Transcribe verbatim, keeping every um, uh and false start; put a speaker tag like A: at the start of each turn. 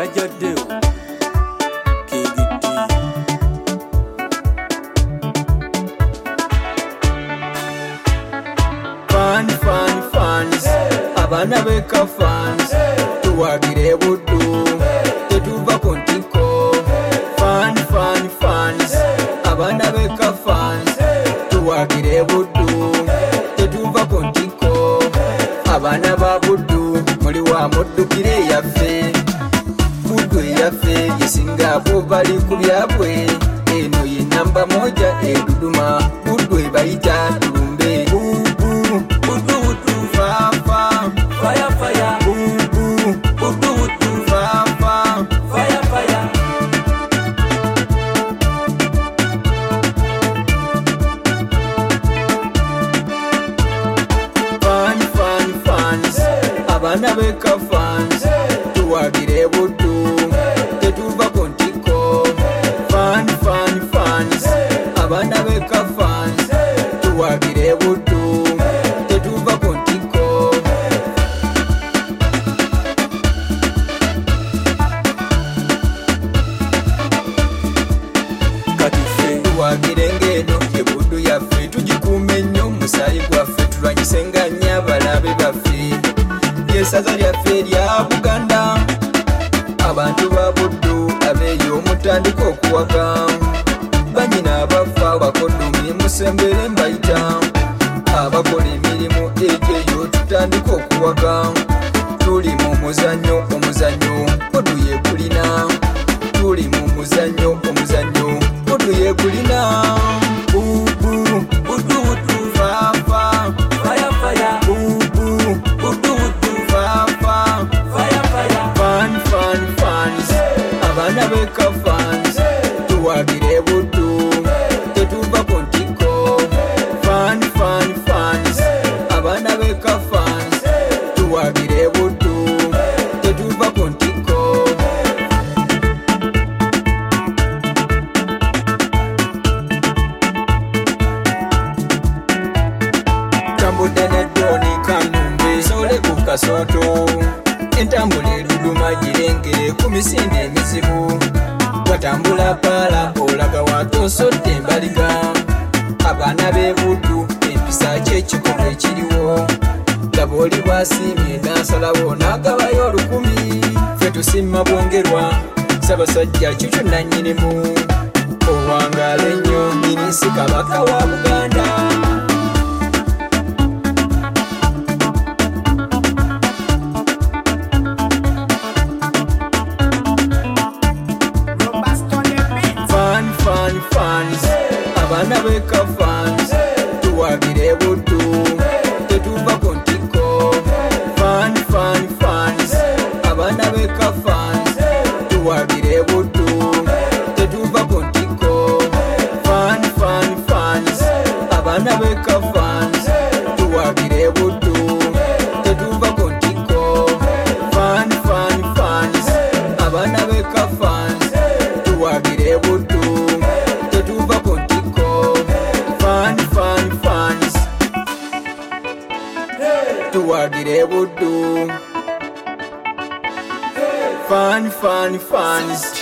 A: Jadeo Kigiti Fun fun fans Abana beka fans Tuwagire budu Tetuva kontiko Fun fun fans Abana beka fans Tuwagire budu Tetuva kontiko Abana babudu Muli wa mudukire yafe Budu yafe Yesinga bubali kubyabwe Eno ye namba moja eduduma Budu ebaita tulumbe Bubu Budu budu fafa Fire fire Bubu Budu budu fafa Fire fire Fun fun fans Abana beka fans Tuwagire budu Tetuva kontiko Fun fun fans Abana beka fans Tuwagire budu Tetuva kontiko Katife Tuwagire ngeno Ebudu yafe Tujikume nyo Musayi gwafe Tulwanyisenganya balabe bafe Yesaza lyaffe lya Buganda Abantu ba Buddu abeeyo omutandika okuwaga Banyina abafa bakoddomi musembere mbayita Abakola emirimu egyo eyo tutandika okuwaga Tuli mu muzannyo omuzannyo Buddu yeegulina Tuli mu muzannyo omuzannyo Buddu yeegulina Bubu Buddu buddu fafa Fire fire Bubu Buddu buddu fafa Fire fire Fun fun fans Abana beka fans Tuwagire buddu Tetuva kontiko Fun fun fans Abana beka fans Tuwagire buddu Tetuva kontiko Tambudde ne Doni Kanumbe Sole ku Kasoto Entambula eruduma girengere ku misinde emizibu Watambula pala olaga watosodde embaliga Abaana b'e Buddu empisa ky'ekikomo ekiriwo Laba oli bw'asiimye n'asalawo n'agabayo olukumi Ffe tusimma bwongerwa Ssaabasajja Cuucu nannyinimu Owangaala ennyo Minisita Kabaka wa Buganda Fun fans Abana beka fans Tuwagire buddu Tetuva kontiko Fun fun fans Abana beka fans Tuwagire buddu Tetuva kontiko Fun fun fans Abana beka fans Tuwagire buddu Tetuva kontiko Fun fun fans Abana beka fans Tuwagire buddu Tetuva kontiko Fun fun fans Tuwagire buddu Fun fun fans